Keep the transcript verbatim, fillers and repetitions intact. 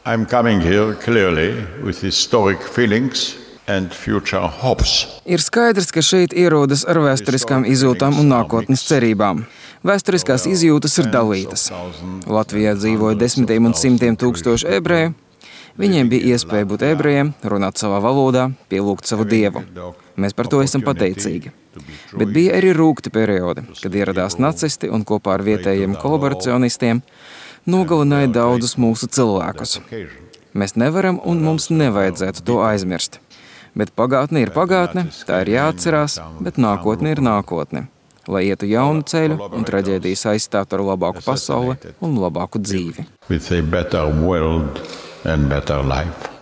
I'm coming here clearly with historic feelings and future hopes. Ir skaidrs, ka šeit ierodas ar vēsturiskām izjūtām un nākotnes cerībām. Vēsturiskās izjūtas ir dalītas. Latvijā dzīvoja desmitiem un simtiem tūkstošu ebreju. Viņiem bija iespēja būt ebrejiem, runāt savā valodā, pielūgt savu dievu. Mēs par to esam pateicīgi. Bet bija arī rūgti periodi, kad ieradās nacisti un kopā ar vietējiem kolaboracionistiem nogalināja daudzus mūsu cilvēkus. Mēs nevaram un mums nevajadzētu to aizmirst. Bet pagātne ir pagātne, tā ir jāatcerās, bet nākotne ir nākotne. Lai ietu jaunu ceļu un traģēdijas aizstātu ar labāku pasauli un labāku dzīvi. With a better world and better life.